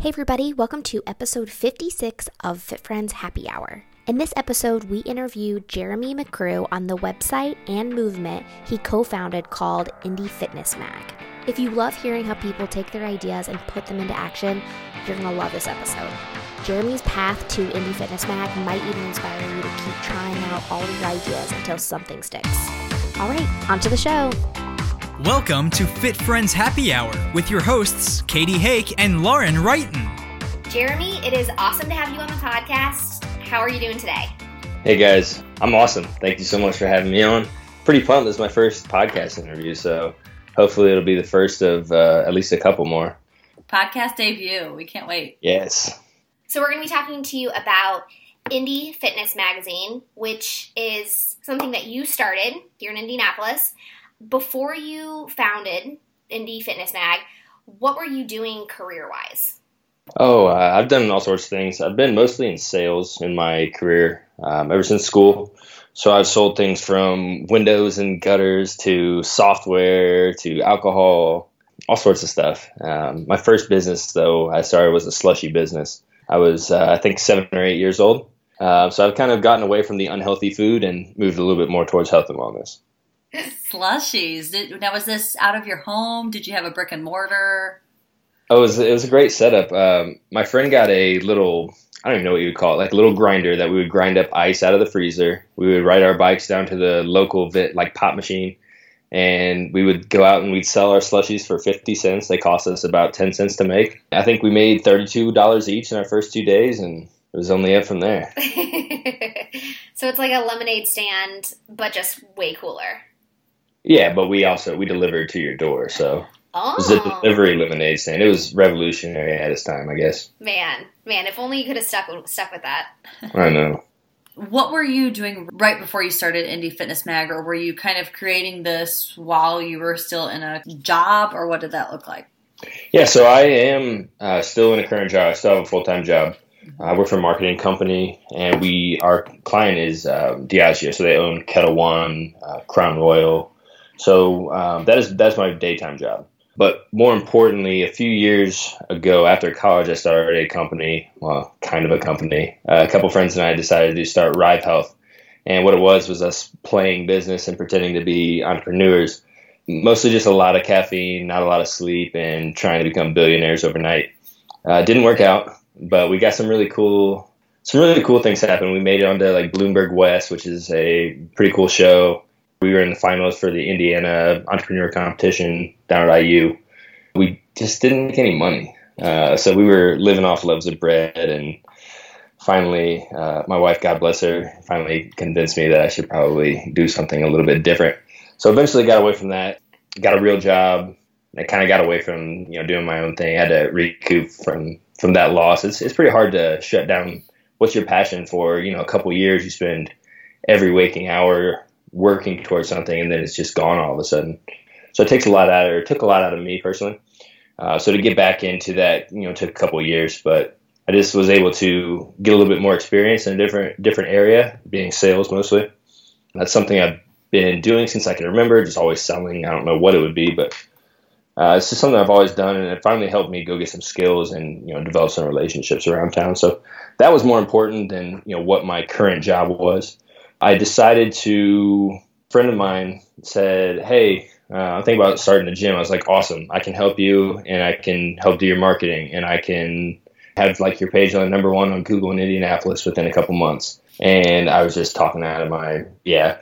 Hey everybody, welcome to episode 56 of Fit Friends Happy Hour. In this episode, we interview Jeremy McCrew on the website and movement he co-founded called Indie Fitness Mag. If you love hearing how people take their ideas and put them into action, you're going to love this episode. Jeremy's path to Indie Fitness Mag might even inspire you to keep trying out all of your ideas until something sticks. All right, on to the show. Welcome to Fit Friends Happy Hour with your hosts, Katie Hake and Lauren Wrighton. Jeremy, it is awesome to have you on the podcast. How are you doing today? Hey guys, I'm awesome. Thank you so much for having me on. Pretty pumped. This is my first podcast interview, so hopefully it'll be the first of at least a couple more. Podcast debut. We can't wait. Yes. So we're going to be talking to you about Indie Fitness Magazine, which is something that you started here in Indianapolis. Before you founded Indie Fitness Mag, what were you doing career-wise? I've done all sorts of things. I've been mostly in sales in my career ever since school. So I've sold things from windows and gutters to software to alcohol, all sorts of stuff. My first business, though, I started was a slushy business. I was, I think, 7 or 8 years old. So I've kind of gotten away from the unhealthy food and moved a little bit more towards health and wellness. Slushies. Now, was this out of your home? Did you have a brick and mortar? Oh, it was a great setup. My friend got a little, I don't even know what you would call it, like a little grinder that we would grind up ice out of the freezer. We would ride our bikes down to the local pop machine, and we would go out and we'd sell our slushies for 50 cents. They cost us about 10 cents to make. I think we made $32 each in our first 2 days, and it was only up from there. So it's like a lemonade stand, but just way cooler. Yeah, but we delivered to your door, so it was a delivery lemonade stand. It was revolutionary at its time, I guess. Man, if only you could have stuck with that. I know. What were you doing right before you started Indie Fitness Mag, or were you kind of creating this while you were still in a job, or what did that look like? Yeah, so I am still in a current job. I still have a full-time job. I work for a marketing company, and our client is Diageo, so they own Kettle One, Crown Royal. So that's my daytime job. But more importantly, a few years ago after college, I started a company, well, kind of a company. A couple friends and I decided to start Rive Health. And what it was us playing business and pretending to be entrepreneurs. Mostly just a lot of caffeine, not a lot of sleep, and trying to become billionaires overnight. Didn't work out, but we got some really cool things happen. We made it onto like Bloomberg West, which is a pretty cool show. We were in the finals for the Indiana Entrepreneur Competition down at IU. We just didn't make any money. So we were living off loaves of bread. And finally, my wife, God bless her, finally convinced me that I should probably do something a little bit different. So eventually got away from that, got a real job. I kind of got away from doing my own thing. I had to recoup from that loss. It's pretty hard to shut down what's your passion for. A couple of years you spend every waking hour working towards something, and then it's just gone all of a sudden. So it took a lot out of me personally. So to get back into that, took a couple of years, but I just was able to get a little bit more experience in a different area, being sales mostly. That's something I've been doing since I can remember, just always selling. I don't know what it would be, but it's just something I've always done, and it finally helped me go get some skills and develop some relationships around town. So that was more important than what my current job was. I decided a friend of mine said, hey, I'm thinking about starting a gym. I was like, awesome. I can help you, and I can help do your marketing, and I can have your page on number 1 on Google in Indianapolis within a couple months. And I was just talking out of my, yeah.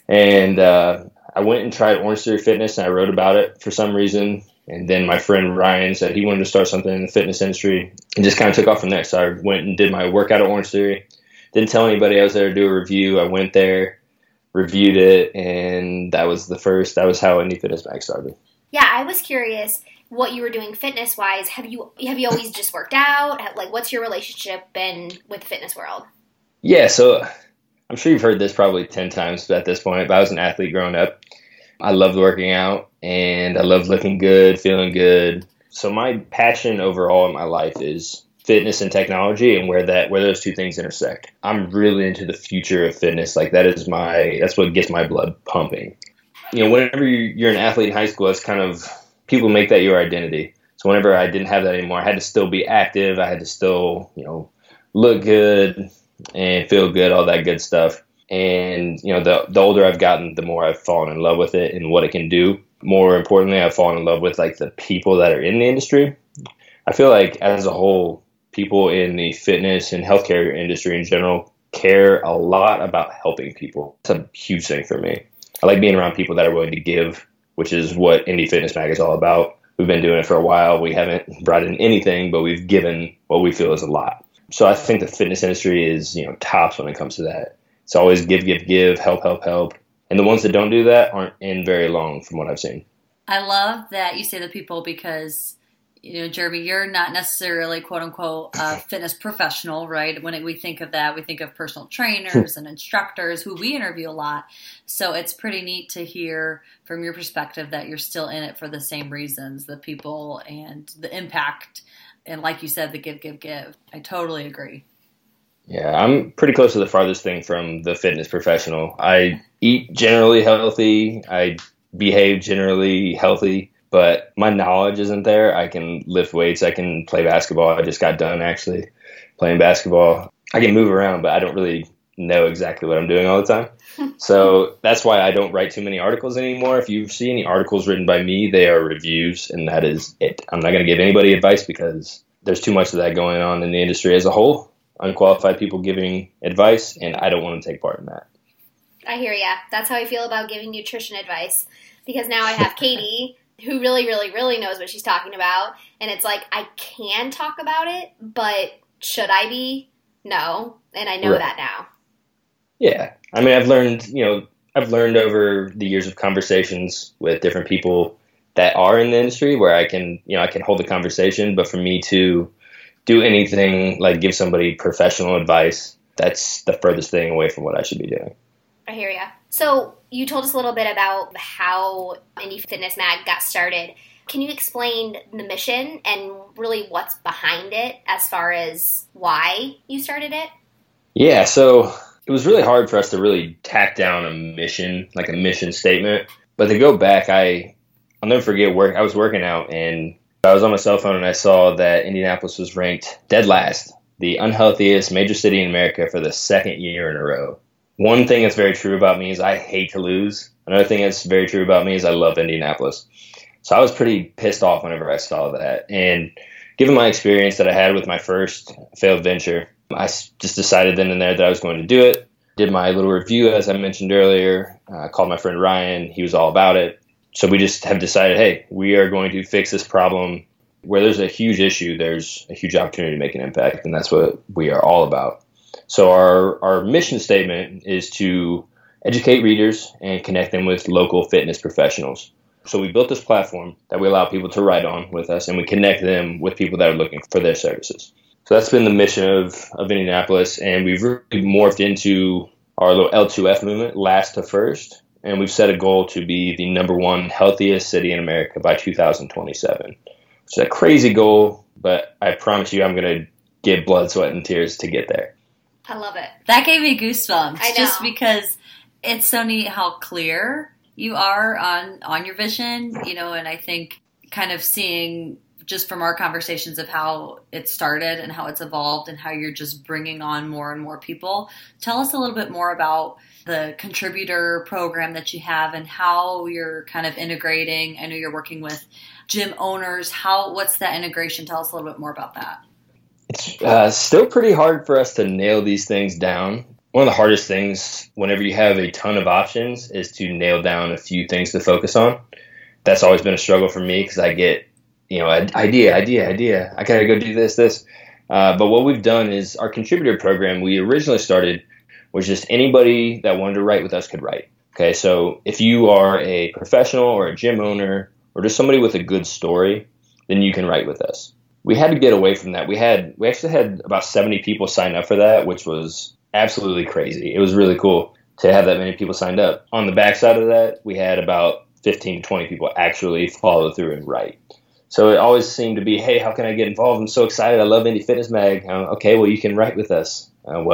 And I went and tried Orange Theory Fitness, and I wrote about it for some reason. And then my friend Ryan said he wanted to start something in the fitness industry, and just kind of took off from there. So I went and did my workout at Orange Theory. Didn't tell anybody I was there to do a review. I went there, reviewed it, and that was how Indie Fitness Mag started. Yeah, I was curious what you were doing fitness-wise. Have you always just worked out? What's your relationship been with the fitness world? Yeah, so I'm sure you've heard this probably 10 times at this point, but I was an athlete growing up. I loved working out, and I loved looking good, feeling good. So my passion overall in my life is fitness and technology, and where those two things intersect. I'm really into the future of fitness. That's what gets my blood pumping. Whenever you're an athlete in high school, it's kind of, people make that your identity. So whenever I didn't have that anymore, I had to still be active. I had to still, look good and feel good, all that good stuff. And, the older I've gotten, the more I've fallen in love with it and what it can do. More importantly, I've fallen in love with like the people that are in the industry. I feel like as a whole, people in the fitness and healthcare industry in general care a lot about helping people. It's a huge thing for me. I like being around people that are willing to give, which is what Indie Fitness Mag is all about. We've been doing it for a while. We haven't brought in anything, but we've given what we feel is a lot. So I think the fitness industry is, tops when it comes to that. It's always give, help. And the ones that don't do that aren't in very long from what I've seen. I love that you say the people because, Jeremy, you're not necessarily, quote unquote, a fitness professional, right? When we think of that, we think of personal trainers and instructors who we interview a lot. So it's pretty neat to hear from your perspective that you're still in it for the same reasons, the people and the impact. And like you said, the give. I totally agree. Yeah, I'm pretty close to the farthest thing from the fitness professional. I eat generally healthy. I behave generally healthy, but my knowledge isn't there. I can lift weights. I can play basketball. I just got done actually playing basketball. I can move around, but I don't really know exactly what I'm doing all the time. So that's why I don't write too many articles anymore. If you see any articles written by me, they are reviews, and that is it. I'm not going to give anybody advice because there's too much of that going on in the industry as a whole. Unqualified people giving advice, and I don't want to take part in that. I hear ya. That's how I feel about giving nutrition advice, because now I have Katie who really, really, really knows what she's talking about, and it's like, I can talk about it, but should I be? No, and I know that now. Yeah. I mean, I've learned over the years of conversations with different people that are in the industry where I can hold the conversation, but for me to do anything like give somebody professional advice, that's the furthest thing away from what I should be doing. I hear ya. So you told us a little bit about how Indie Fitness Mag got started. Can you explain the mission and really what's behind it as far as why you started it? Yeah, so it was really hard for us to really tack down a mission, like a mission statement. But to go back, I'll never forget I was working out and I was on my cell phone and I saw that Indianapolis was ranked dead last, the unhealthiest major city in America for the second year in a row. One thing that's very true about me is I hate to lose. Another thing that's very true about me is I love Indianapolis. So I was pretty pissed off whenever I saw that. And given my experience that I had with my first failed venture, I just decided then and there that I was going to do it. Did my little review, as I mentioned earlier. Called my friend Ryan. He was all about it. So we just have decided, hey, we are going to fix this problem. Where there's a huge issue, there's a huge opportunity to make an impact. And that's what we are all about. So our mission statement is to educate readers and connect them with local fitness professionals. So we built this platform that we allow people to write on with us, and we connect them with people that are looking for their services. So that's been the mission of Indianapolis, and we've really morphed into our little L2F movement, last to first, and we've set a goal to be the #1 healthiest city in America by 2027. It's a crazy goal, but I promise you I'm going to give blood, sweat, and tears to get there. I love it. That gave me goosebumps. I know. Just because it's so neat how clear you are on your vision, and I think kind of seeing just from our conversations of how it started and how it's evolved and how you're just bringing on more and more people. Tell us a little bit more about the contributor program that you have and how you're kind of integrating. I know you're working with gym owners. What's that integration? Tell us a little bit more about that. It's still pretty hard for us to nail these things down. One of the hardest things whenever you have a ton of options is to nail down a few things to focus on. That's always been a struggle for me because I get, idea. I gotta go do this. But what we've done is our contributor program we originally started was just anybody that wanted to write with us could write. Okay, so if you are a professional or a gym owner or just somebody with a good story, then you can write with us. We had to get away from that. We actually had about 70 people sign up for that, which was absolutely crazy. It was really cool to have that many people signed up. On the backside of that, we had about 15 to 20 people actually follow through and write. So it always seemed to be, hey, how can I get involved? I'm so excited. I love Indie Fitness Mag. Okay, well, you can write with us.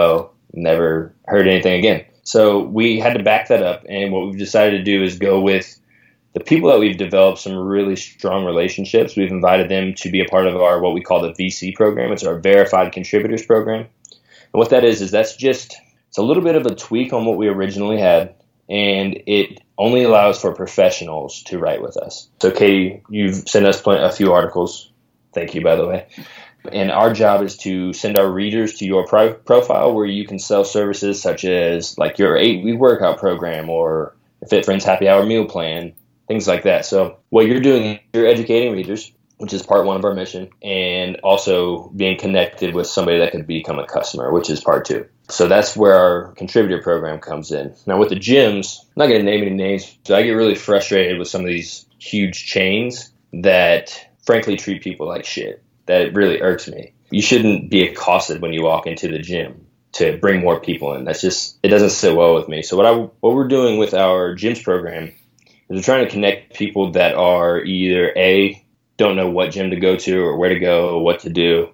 Never heard anything again. So we had to back that up. And what we've decided to do is go with the people that we've developed some really strong relationships, we've invited them to be a part of our what we call the VC program. It's our Verified Contributors Program. And what that is that's just, it's a little bit of a tweak on what we originally had, and it only allows for professionals to write with us. So Katie, you've sent us a few articles. Thank you, by the way. And our job is to send our readers to your profile where you can sell services such as like your 8-week workout program or Fit Friends Happy Hour meal plan, things like that. So what you're doing, you're educating readers, which is part one of our mission, and also being connected with somebody that could become a customer, which is part two. So that's where our contributor program comes in. Now with the gyms, I'm not going to name any names, so I get really frustrated with some of these huge chains that frankly treat people like shit. That it really irks me. You shouldn't be accosted when you walk into the gym to bring more people in. That's just, it doesn't sit well with me. So what we're doing with our gyms program is we're trying to connect people that are either A, don't know what gym to go to or where to go, what to do,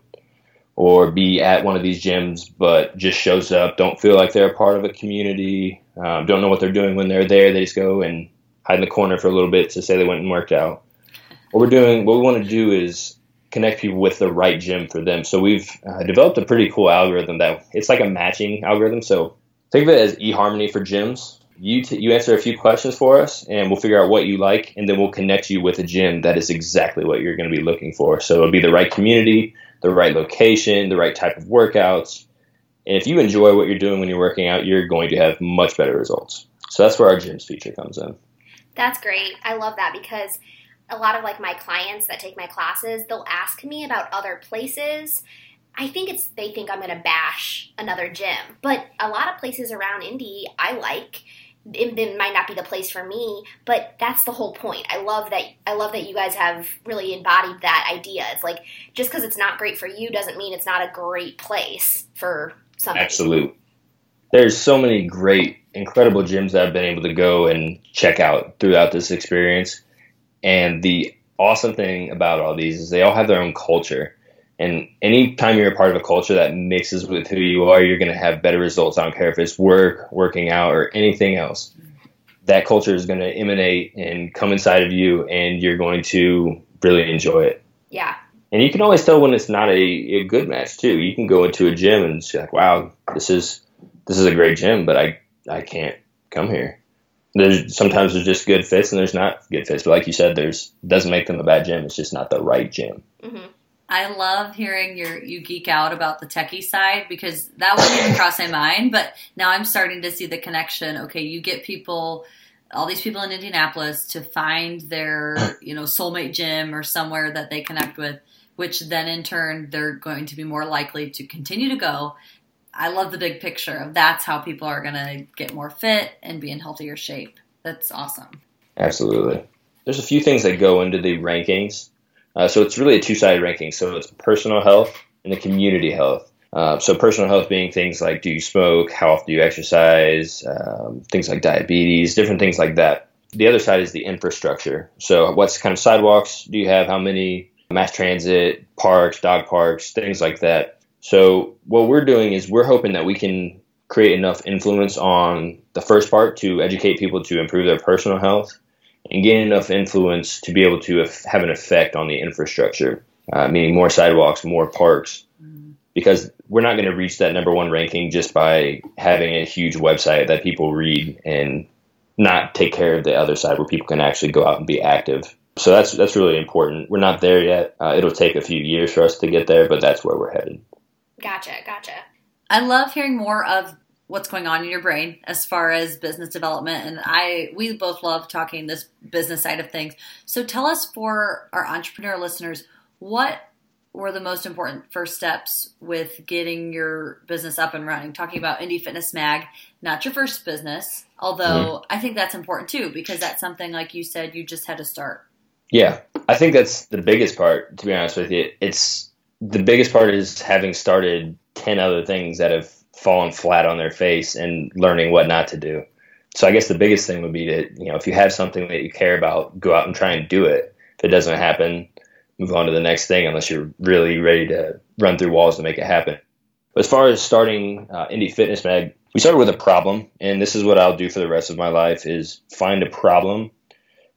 or be at one of these gyms but just shows up, don't feel like they're a part of a community, don't know what they're doing when they're there. They just go and hide in the corner for a little bit to say they went and worked out. What we want to do is connect people with the right gym for them. So we've developed a pretty cool algorithm that it's like a matching algorithm. So think of it as eHarmony for gyms. You answer a few questions for us and we'll figure out what you like, and then we'll connect you with a gym that is exactly what you're going to be looking for. So it'll be the right community, the right location, the right type of workouts. And if you enjoy what you're doing when you're working out, you're going to have much better results. So that's where our gyms feature comes in. That's great. I love that because a lot of like my clients that take my classes, they'll ask me about other places. I think they think I'm going to bash another gym, but a lot of places around Indy I like. It might not be the place for me, but that's the whole point. I love that you guys have really embodied that idea. It's like, just because it's not great for you doesn't mean it's not a great place for somebody. Absolutely. There's so many great, incredible gyms that I've been able to go and check out throughout this experience. And the awesome thing about all these is they all have their own culture. And anytime you're a part of a culture that mixes with who you are, you're going to have better results. I don't care if it's working out, or anything else. That culture is going to emanate and come inside of you, and you're going to really enjoy it. Yeah. And you can always tell when it's not a good match, too. You can go into a gym and say, like, wow, this is a great gym, but I can't come here. Sometimes there's just good fits and there's not good fits. But like you said, doesn't make them a bad gym. It's just not the right gym. Mm-hmm. I love hearing you geek out about the techie side, because that wouldn't even cross my mind. But now I'm starting to see the connection. Okay, you get all these people in Indianapolis to find their, soulmate gym or somewhere that they connect with, which then in turn they're going to be more likely to continue to go. I love the big picture of that's how people are going to get more fit and be in healthier shape. That's awesome. Absolutely. There's a few things that go into the rankings. So it's really a two-sided ranking. So it's personal health and the community health. So personal health being things like, do you smoke? How often do you exercise? Things like diabetes, different things like that. The other side is the infrastructure. So what kind of sidewalks do you have? How many mass transit, parks, dog parks, things like that. So what we're doing is we're hoping that we can create enough influence on the first part to educate people to improve their personal health, and gain enough influence to be able to have an effect on the infrastructure, meaning more sidewalks, more parks, because we're not going to reach that number one ranking just by having a huge website that people read and not take care of the other side where people can actually go out and be active. So that's really important. We're not there yet. It'll take a few years for us to get there, but that's where we're headed. Gotcha. I love hearing more of what's going on in your brain as far as business development. And we both love talking this business side of things. So tell us, for our entrepreneur listeners, what were the most important first steps with getting your business up and running? Talking about Indy Fitness Mag, not your first business, although I think that's important too, because that's something, like you said, you just had to start. Yeah, I think that's the biggest part, to be honest with you. The biggest part is having started 10 other things that have fallen flat on their face and learning what not to do. So I guess the biggest thing would be to, if you have something that you care about, go out and try and do it. If it doesn't happen, move on to the next thing, unless you're really ready to run through walls to make it happen. But as far as starting Indy Fitness Mag, we started with a problem, and this is what I'll do for the rest of my life, is find a problem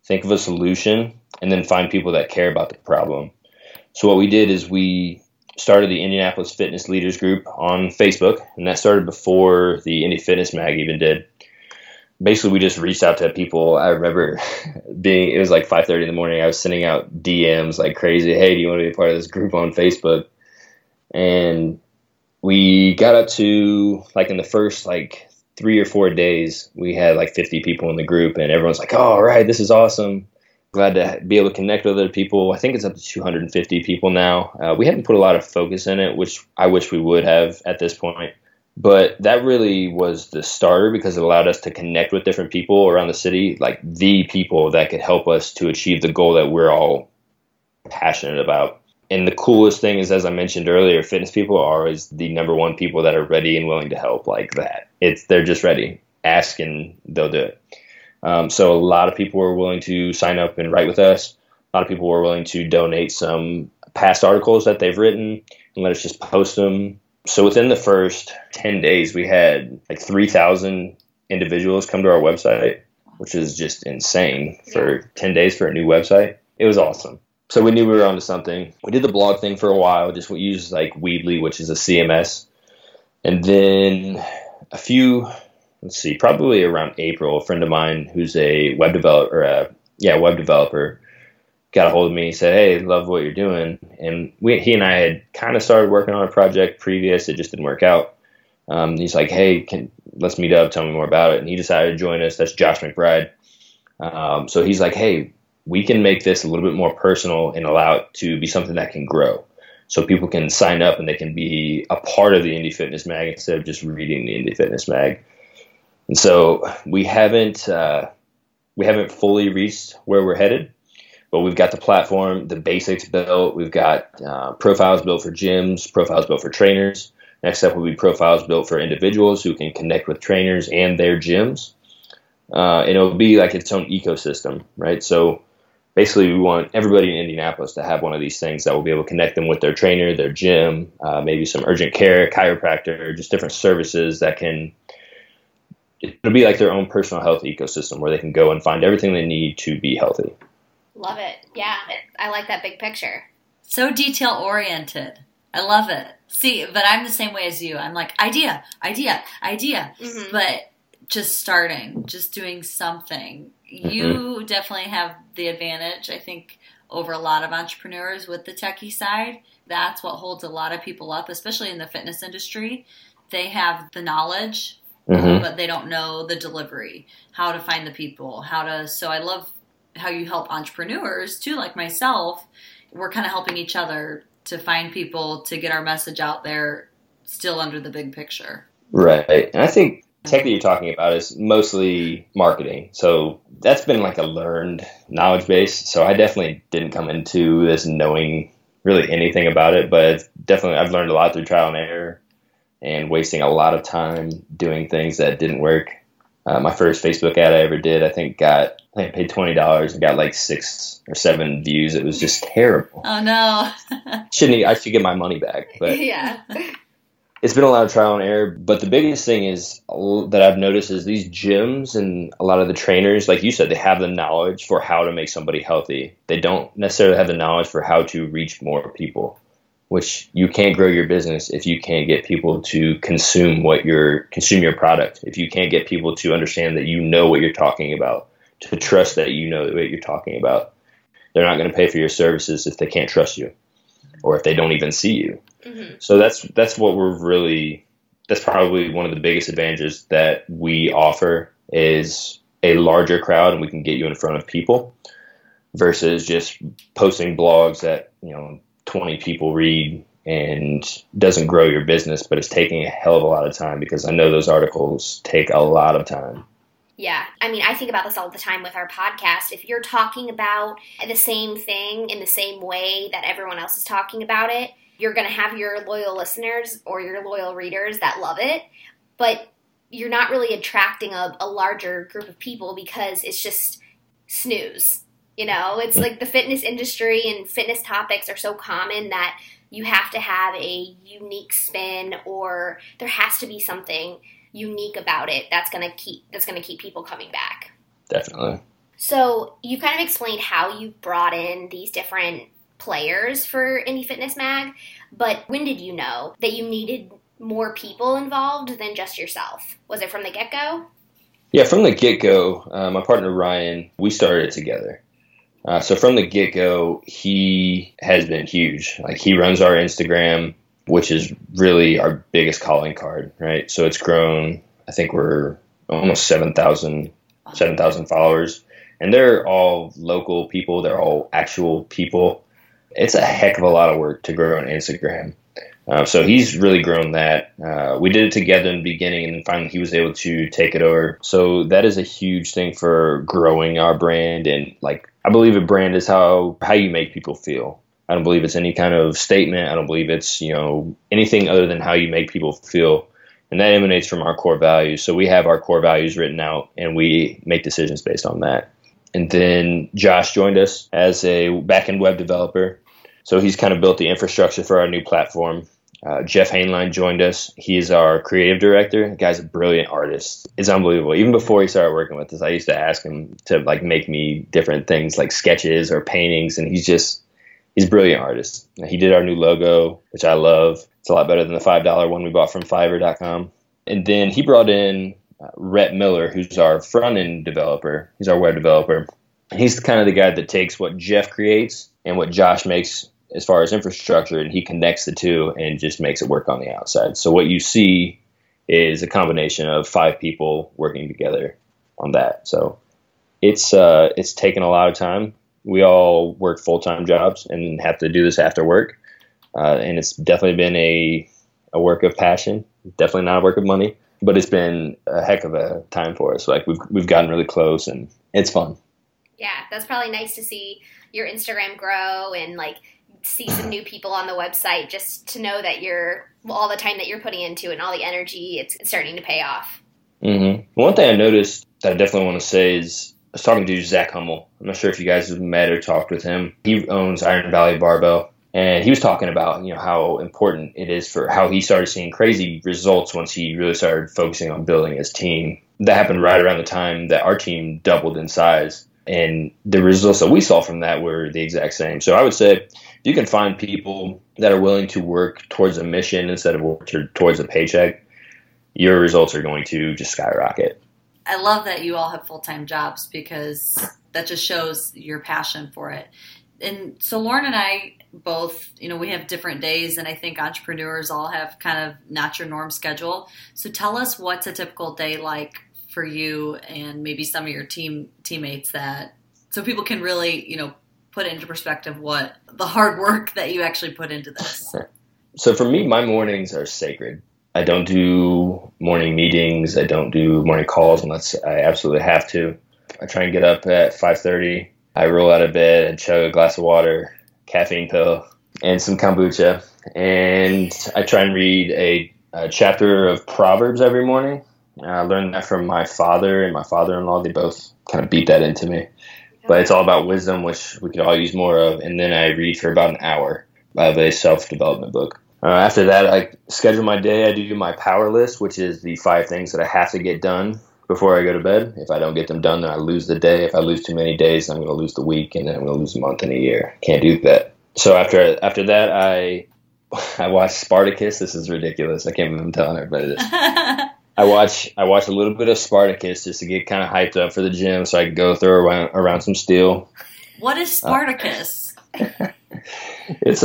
think of a solution, and then find people that care about the problem. So what we did is we started the Indianapolis Fitness Leaders Group on Facebook, and that started before the Indy Fitness Mag even did. Basically, we just reached out to people. I remember it was like 5:30 in the morning. I was sending out DMs like crazy. Hey, do you want to be a part of this group on Facebook? And we got up to, like, in the first, like, 3 or 4 days, we had like 50 people in the group, and everyone's like, oh, all right, this is awesome. Glad to be able to connect with other people. I think it's up to 250 people now. We haven't put a lot of focus in it, which I wish we would have at this point. But that really was the starter because it allowed us to connect with different people around the city, like the people that could help us to achieve the goal that we're all passionate about. And the coolest thing is, as I mentioned earlier, fitness people are always the number one people that are ready and willing to help like that. They're just ready. Ask and they'll do it. So a lot of people were willing to sign up and write with us. A lot of people were willing to donate some past articles that they've written and let us just post them. So within the first 10 days, we had like 3,000 individuals come to our website, which is just insane for 10 days for a new website. It was awesome. So we knew we were onto something. We did the blog thing for a while. We used like Weebly, which is a CMS. And then probably around April, a friend of mine who's a web developer, got a hold of me and said, hey, love what you're doing. And he and I had kind of started working on a project previous. It just didn't work out. He's like, hey, let's meet up. Tell me more about it. And he decided to join us. That's Josh McBride. So he's like, hey, we can make this a little bit more personal and allow it to be something that can grow. So people can sign up and they can be a part of the Indy Fitness Mag instead of just reading the Indy Fitness Mag. And so we haven't fully reached where we're headed, but we've got the platform, the basics built. We've got profiles built for gyms, profiles built for trainers. Next step will be profiles built for individuals who can connect with trainers and their gyms. And it'll be like its own ecosystem, right? So basically we want everybody in Indianapolis to have one of these things that will be able to connect them with their trainer, their gym, maybe some urgent care, chiropractor, just different services that it'll be like their own personal health ecosystem where they can go and find everything they need to be healthy. Love it. Yeah, I like that big picture. So detail-oriented. I love it. See, but I'm the same way as you. I'm like, idea. Mm-hmm. But just starting, just doing something. Mm-hmm. You definitely have the advantage, I think, over a lot of entrepreneurs with the techie side. That's what holds a lot of people up, especially in the fitness industry. They have the knowledge, but they don't know the delivery, how to find the people, so I love how you help entrepreneurs too, like myself. We're kind of helping each other to find people to get our message out there still under the big picture. Right. And I think tech that you're talking about is mostly marketing. So that's been like a learned knowledge base. So I definitely didn't come into this knowing really anything about it, but I've learned a lot through trial and error and wasting a lot of time doing things that didn't work. My first Facebook ad I ever did, I paid $20 and got like 6 or 7 views. It was just terrible. Oh no. I should get my money back. But yeah. It's been a lot of trial and error. But the biggest thing is that I've noticed is these gyms and a lot of the trainers, like you said, they have the knowledge for how to make somebody healthy. They don't necessarily have the knowledge for how to reach more people, which you can't grow your business if you can't get people to consume your product. If you can't get people to understand that you know what you're talking about, to trust that you know what you're talking about. They're not going to pay for your services if they can't trust you or if they don't even see you. Mm-hmm. So that's probably one of the biggest advantages that we offer is a larger crowd, and we can get you in front of people versus just posting blogs that, 20 people read and doesn't grow your business, but it's taking a hell of a lot of time because I know those articles take a lot of time. Yeah. I mean, I think about this all the time with our podcast. If you're talking about the same thing in the same way that everyone else is talking about it, you're going to have your loyal listeners or your loyal readers that love it, but you're not really attracting a larger group of people because it's just snooze. It's like the fitness industry and fitness topics are so common that you have to have a unique spin, or there has to be something unique about it that's going to keep people coming back. Definitely. So you kind of explained how you brought in these different players for Indie Fitness Mag, but when did you know that you needed more people involved than just yourself? Was it from the get-go? Yeah, from the get-go, my partner Ryan, we started it together. So from the get-go, he has been huge. Like, he runs our Instagram, which is really our biggest calling card, right? So it's grown. I think we're almost 7,000 followers. And they're all local people. They're all actual people. It's a heck of a lot of work to grow on Instagram. So he's really grown that. We did it together in the beginning, and then finally he was able to take it over. So that is a huge thing for growing our brand. And like, I believe a brand is how you make people feel. I don't believe it's any kind of statement. I don't believe it's, anything other than how you make people feel. And that emanates from our core values. So we have our core values written out, and we make decisions based on that. And then Josh joined us as a back-end web developer. So he's kind of built the infrastructure for our new platform. Jeff Hainline joined us. He is our creative director. The guy's a brilliant artist. It's unbelievable. Even before he started working with us, I used to ask him to like make me different things like sketches or paintings, and he's a brilliant artist. He did our new logo, which I love. It's a lot better than the $5 one we bought from Fiverr.com. And then he brought in Rhett Miller, who's our front-end developer. He's our web developer. He's kind of the guy that takes what Jeff creates and what Josh makes as far as infrastructure, and he connects the two and just makes it work on the outside. So what you see is a combination of 5 people working together on that. So it's taken a lot of time. We all work full-time jobs and have to do this after work. And it's definitely been a work of passion, definitely not a work of money, but it's been a heck of a time for us. Like, we've gotten really close, and it's fun. Yeah, that's probably nice to see your Instagram grow and like see some new people on the website, just to know that all the time that you're putting into it and all the energy, it's starting to pay off. Mm-hmm. One thing I noticed that I definitely want to say is, I was talking to Zach Hummel. I'm not sure if you guys have met or talked with him. He owns Iron Valley Barbell. And he was talking about, how important it is for how he started seeing crazy results once he really started focusing on building his team. That happened right around the time that our team doubled in size. And the results that we saw from that were the exact same. So I would say you can find people that are willing to work towards a mission instead of work towards a paycheck. Your results are going to just skyrocket. I love that you all have full-time jobs, because that just shows your passion for it. And so Lauren and I both, we have different days, and I think entrepreneurs all have kind of not your norm schedule. So tell us, what's a typical day like for you and maybe some of your teammates, that so people can really, put into perspective what the hard work that you actually put into this. So for me, my mornings are sacred. I don't do morning meetings. I don't do morning calls unless I absolutely have to. I try and get up at 5:30. I roll out of bed and chug a glass of water, caffeine pill, and some kombucha. And I try and read a chapter of Proverbs every morning. I learned that from my father and my father-in-law. They both kind of beat that into me. But it's all about wisdom, which we could all use more of. And then I read for about an hour of a self-development book. After that, I schedule my day. I do my power list, which is the 5 things that I have to get done before I go to bed. If I don't get them done, then I lose the day. If I lose too many days, I'm going to lose the week, and then I'm going to lose a month and a year. Can't do that. So after that, I watch Spartacus. This is ridiculous. I can't believe I'm telling everybody this. I watch a little bit of Spartacus just to get kind of hyped up for the gym, so I can go throw around some steel. What is Spartacus? It's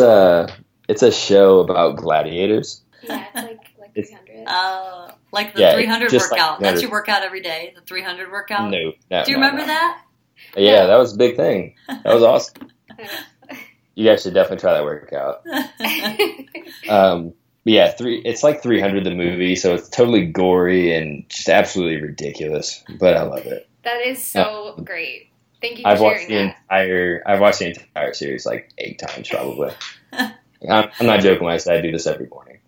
a show about gladiators. Yeah, it's like 300. Like the 300 workout. Like That's your workout every day, the 300 workout? No. Do you remember that? Yeah, that was a big thing. That was awesome. You guys should definitely try that workout. Yeah, it's like 300 the movie, so it's totally gory and just absolutely ridiculous. But I love it. That is so great. Thank you for sharing that. I've watched the entire series like 8 times probably. I'm not joking when I say I do this every morning.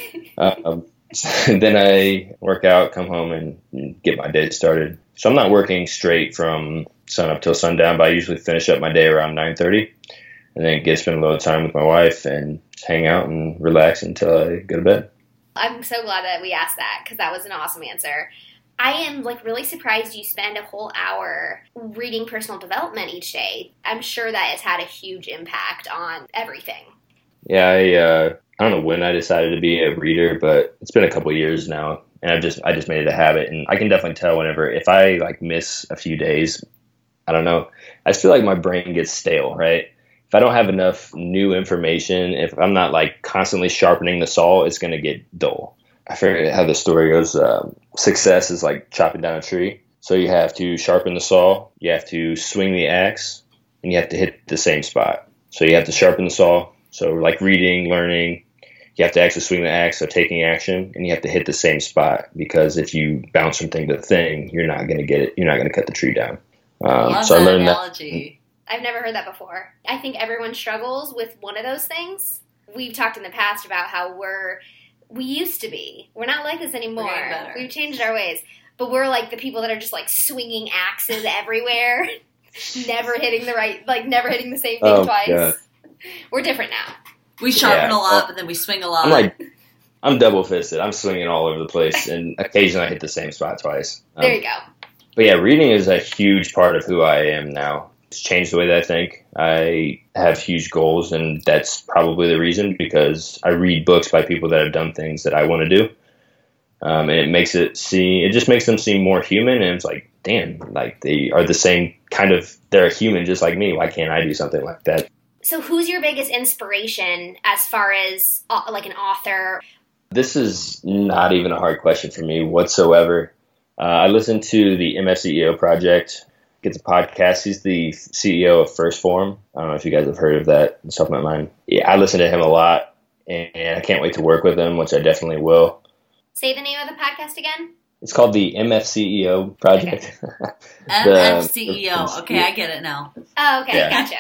Then I work out, come home, and get my day started. So I'm not working straight from sun up till sundown, but I usually finish up my day around 9:30, and then get to spend a little time with my wife and just hang out and relax until I go to bed. I'm so glad that we asked that, because that was an awesome answer. I am really surprised you spend a whole hour reading personal development each day. I'm sure that has had a huge impact on everything. Yeah, I don't know when I decided to be a reader, but it's been a couple of years now, and I just made it a habit. And I can definitely tell whenever if I miss a few days, I don't know, I just feel like my brain gets stale, right? If I don't have enough new information, if I'm not constantly sharpening the saw, it's going to get dull. I forget how the story goes. Success is like chopping down a tree. So you have to sharpen the saw, you have to swing the axe, and you have to hit the same spot. So you have to sharpen the saw. So like reading, learning, you have to actually swing the axe, so taking action, and you have to hit the same spot, because if you bounce from thing to thing, you're not going to get it. You're not going to cut the tree down. So I learned analogy. I've never heard that before. I think everyone struggles with one of those things. We've talked in the past about how we used to be. We're not like this anymore. We've changed our ways. But we're like the people that are just swinging axes everywhere, never hitting never hitting the same thing twice. God. We're different now. We sharpen a lot, but then we swing a lot. I'm double-fisted. I'm swinging all over the place, and occasionally I hit the same spot twice. There you go. But yeah, reading is a huge part of who I am now. It's changed the way that I think. I have huge goals, and that's probably the reason, because I read books by people that have done things that I want to do. And it just makes them seem more human, and it's like, damn, they are the same kind of, they're a human just like me. Why can't I do something like that? So who's your biggest inspiration as far as an author? This is not even a hard question for me whatsoever. I listen to the MFCEO Project. It's a podcast. He's the CEO of First Form. I don't know if you guys have heard of that. It's off my mind. Yeah, I listen to him a lot, and I can't wait to work with him, which I definitely will. Say the name of the podcast again. It's called the MFCEO Project. Okay. MFCEO. Okay, I get it now. Oh, okay. Yeah. Gotcha.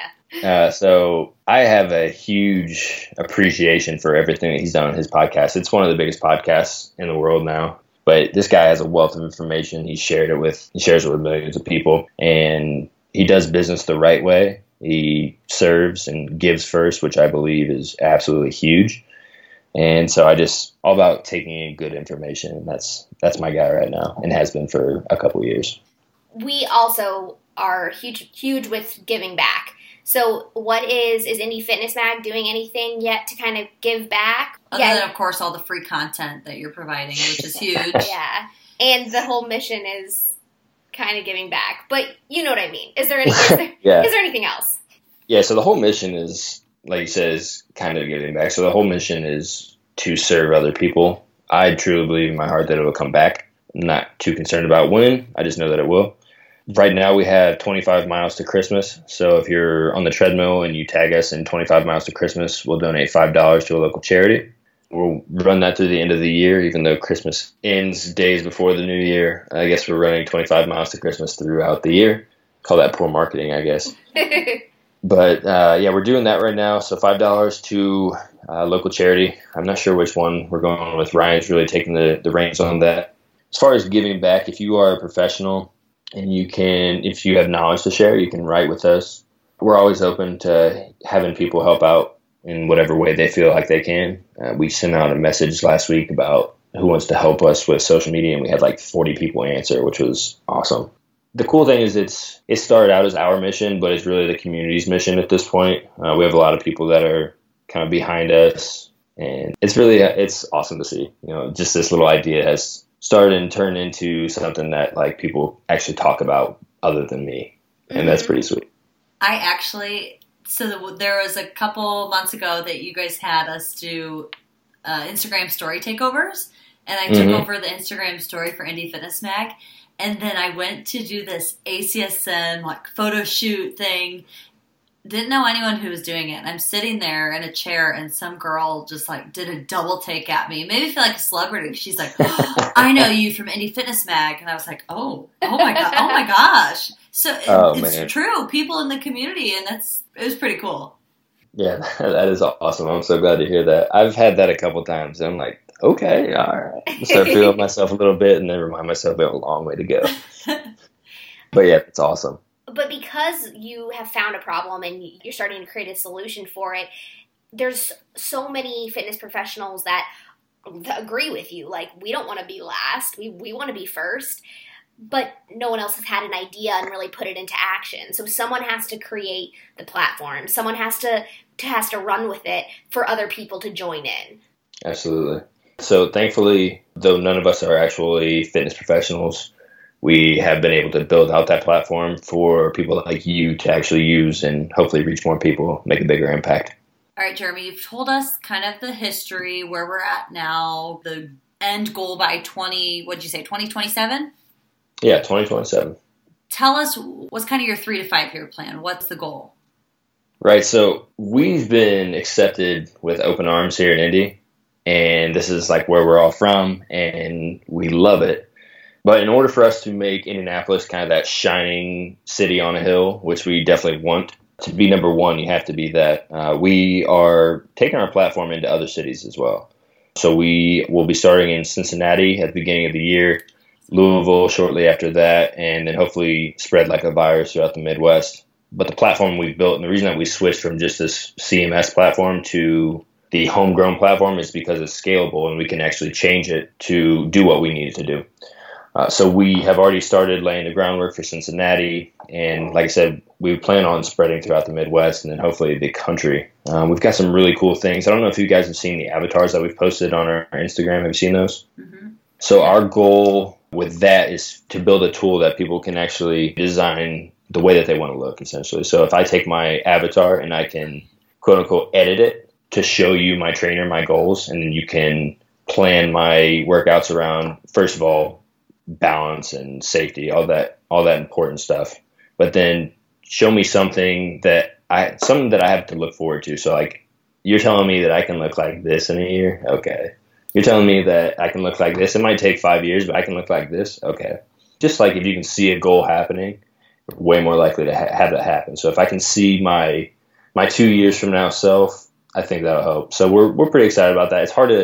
So I have a huge appreciation for everything that he's done on his podcast. It's one of the biggest podcasts in the world now. But this guy has a wealth of information. He shares it with millions of people, and he does business the right way. He serves and gives first, which I believe is absolutely huge. And so all about taking in good information. And that's my guy right now, and has been for a couple of years. We also are huge with giving back. So what is Indie Fitness Mag doing anything yet to kind of give back? Other than, of course, all the free content that you're providing, which is huge. Yeah. And the whole mission is kind of giving back. But you know what I mean. Is there anything else? Yeah, so the whole mission is, like you said, is kind of giving back. So the whole mission is to serve other people. I truly believe in my heart that it will come back. I'm not too concerned about when. I just know that it will. Right now we have 25 miles to Christmas. So if you're on the treadmill and you tag us in 25 miles to Christmas, we'll donate $5 to a local charity. We'll run that through the end of the year, even though Christmas ends days before the new year. I guess we're running 25 miles to Christmas throughout the year. Call that poor marketing, I guess. But we're doing that right now. So $5 to a local charity. I'm not sure which one we're going with. Ryan's really taking the reins on that. As far as giving back, if you are a professional, and if you have knowledge to share, you can write with us. We're always open to having people help out in whatever way they feel like they can. We sent out a message last week about who wants to help us with social media, and we had 40 people answer, which was awesome. The cool thing is it started out as our mission, but it's really the community's mission at this point. We have a lot of people that are kind of behind us, and it's awesome to see. Just this little idea has started and turned into something that people actually talk about other than me. And that's pretty sweet. There was a couple months ago that you guys had us do Instagram story takeovers, and I took over the Instagram story for Indie Fitness Mag, and then I went to do this ACSM photo shoot thing. Didn't know anyone who was doing it. And I'm sitting there in a chair, and some girl just did a double take at me. Made me feel like a celebrity. She's like, I know you from Indie Fitness Mag. And I was like, oh my God, oh my gosh. So it's true. People in the community, and it was pretty cool. Yeah, that is awesome. I'm so glad to hear that. I've had that a couple times. I'm like, okay, all right. I start feeling myself a little bit, and then remind myself we have a long way to go. But yeah, it's awesome. But because you have found a problem and you're starting to create a solution for it, there's so many fitness professionals that agree with you. Like, we don't want to be last. We want to be first. But no one else has had an idea and really put it into action. So someone has to create the platform. Someone has to run with it for other people to join in. Absolutely. So thankfully, though none of us are actually fitness professionals, we have been able to build out that platform for people like you to actually use and hopefully reach more people, make a bigger impact. All right, Jeremy, you've told us kind of the history, where we're at now, the end goal by 2027? Yeah, 2027. Tell us, what's kind of your 3 to 5 year plan? What's the goal? Right. So we've been accepted with open arms here in Indy, and this is like where we're all from, and we love it. But in order for us to make Indianapolis kind of that shining city on a hill, which we definitely want to be number one, you have to be that. We are taking our platform into other cities as well. So we will be starting in Cincinnati at the beginning of the year, Louisville shortly after that, and then hopefully spread like a virus throughout the Midwest. But the platform we've built, and the reason that we switched from just this CMS platform to the homegrown platform is because it's scalable and we can actually change it to do what we need it to do. So we have already started laying the groundwork for Cincinnati, and like I said, we plan on spreading throughout the Midwest and then hopefully the country. We've got some really cool things. I don't know if you guys have seen the avatars that we've posted on our Instagram. Have you seen those? Mm-hmm. So our goal with that is to build a tool that people can actually design the way that they want to look, essentially. So if I take my avatar and I can, quote unquote, edit it to show you my trainer, my goals, and then you can plan my workouts around, first of all, balance and safety, all that important stuff. But then show me something that I have to look forward to. So like, you're telling me that I can look like this in a year? Okay. You're telling me that I can look like this. It might take 5 years, but I can look like this. Okay. Just like if you can see a goal happening, way more likely to have that happen. So if I can see my 2 years from now self, I think that'll help. So we're pretty excited about that. It's hard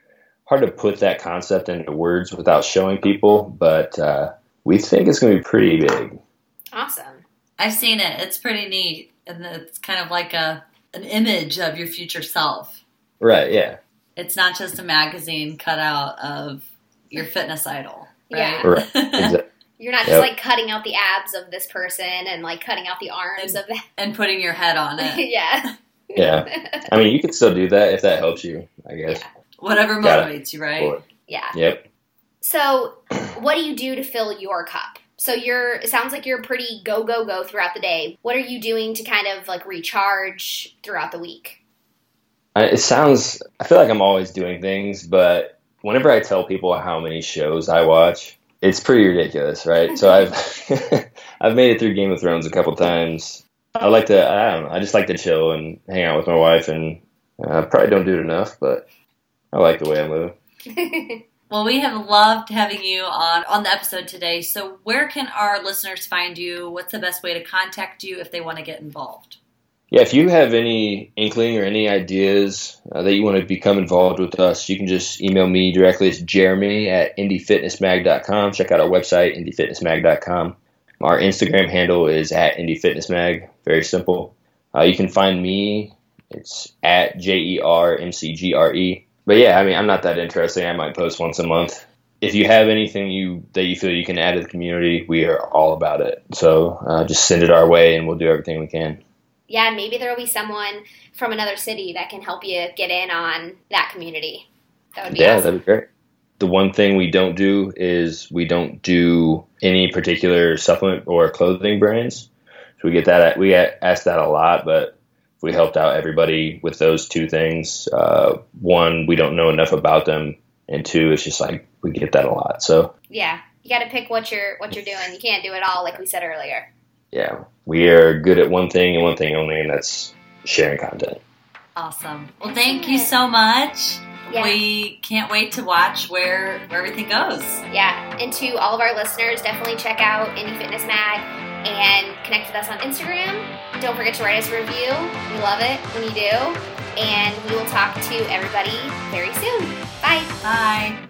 to put that concept into words without showing people, but we think it's going to be pretty big. Awesome. I've seen it. It's pretty neat. And it's kind of like an image of your future self. Right, yeah. It's not just a magazine cut out of your fitness idol. Right? Yeah. Right. Exactly. You're not just like cutting out the abs of this person and like cutting out the arms of that. And putting your head on it. Yeah. Yeah. I mean, you can still do that if that helps you, I guess. Yeah. Whatever motivates you, right? Yeah. Yep. So what do you do to fill your cup? So it sounds like you're pretty go throughout the day. What are you doing to kind of like recharge throughout the week? I feel like I'm always doing things, but whenever I tell people how many shows I watch, it's pretty ridiculous, right? So I've made it through Game of Thrones a couple times. I just like to chill and hang out with my wife, and I probably don't do it enough, but I like the way I'm living. Well, we have loved having you on the episode today. So where can our listeners find you? What's the best way to contact you if they want to get involved? Yeah, if you have any inkling or any ideas that you want to become involved with us, you can just email me directly. It's jeremy@indyfitnessmag.com. Check out our website, indyfitnessmag.com. Our Instagram handle is @indyfitnessmag. Very simple. You can find me. It's @JERMCGRE. But yeah, I mean, I'm not that interesting. I might post once a month. If you have anything that you feel you can add to the community, we are all about it. So just send it our way, and we'll do everything we can. Yeah, and maybe there will be someone from another city that can help you get in on that community. That would be awesome. That'd be great. The one thing we don't do is we don't do any particular supplement or clothing brands. So we get asked that a lot, but if we helped out everybody with those two things, one, we don't know enough about them, and two, it's just like we get that a lot. So yeah, you got to pick what you're doing. You can't do it all, like we said earlier. Yeah, we are good at one thing and one thing only, and that's sharing content. Awesome. Well, thank you so much. Yeah. We can't wait to watch where everything goes. Yeah, and to all of our listeners, definitely check out Indy Fitness Mag and connect with us on Instagram. Don't forget to write us a review. We love it when you do. And we will talk to everybody very soon. Bye. Bye.